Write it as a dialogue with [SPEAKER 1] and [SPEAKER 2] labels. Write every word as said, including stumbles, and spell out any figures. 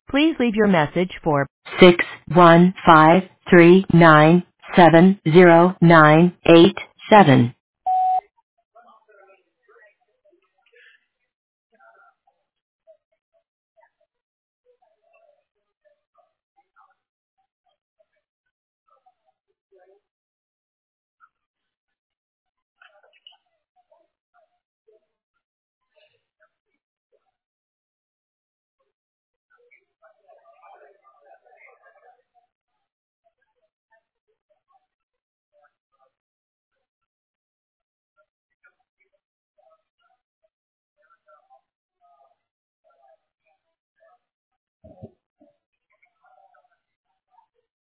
[SPEAKER 1] Please leave your message for six one five three nine seven zero nine eight seven.